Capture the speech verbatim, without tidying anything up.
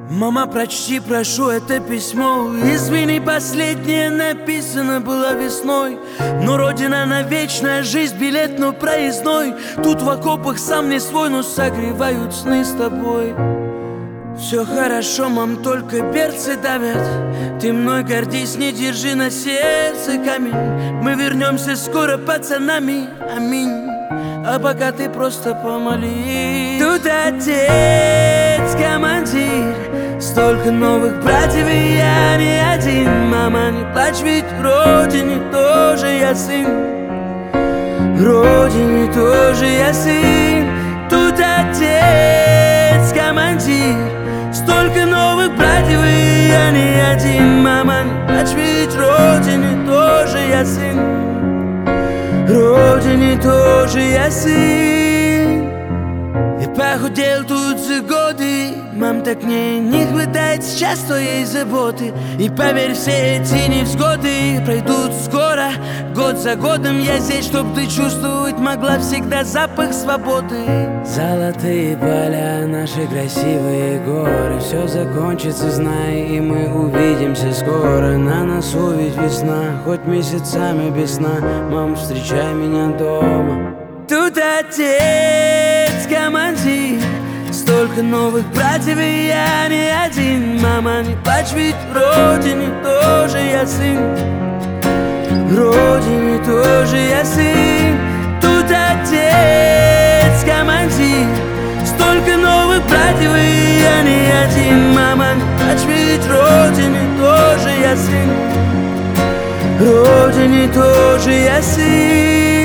Мама, прочти, прошу, это письмо. Извини, последнее написано было весной. Но родина на вечная жизнь, билет, но проездной. Тут в окопах сам не свой, но согревают сны с тобой. Все хорошо, мам, только перцы давят. Ты мной гордись, не держи на сердце камень. Мы вернемся скоро пацанами, аминь. А пока ты просто помолись. Тут отец, командир, столько новых братьев, и я не один. Мама, не плачь, ведь в родине тоже я сын. В родине тоже я сын. Тут отец, командир, столько новых братьев, и я не один. Мама, не плачь, ведь в родине тоже я сын. В родине тоже я сын. Я похудел тут за годы. Мам, так мне не хватает сейчас твоей заботы. И поверь, все эти невзгоды пройдут скоро. Год за годом я здесь, чтоб ты чувствовать могла всегда запах свободы. Золотые поля, наши красивые горы. Все закончится, знай, и мы увидимся скоро. На носу ведь весна, хоть месяцами без сна. Мам, встречай меня дома. Тут отец, командир, столько новых братьев, и я не один. Мама, не плачь, ведь в родине тоже я сын. В родине тоже я сын. Тут отец, командир, столько новых братьев, и я не один. Мама, не плачь, ведь в родине тоже я сын. В родине тоже я сын.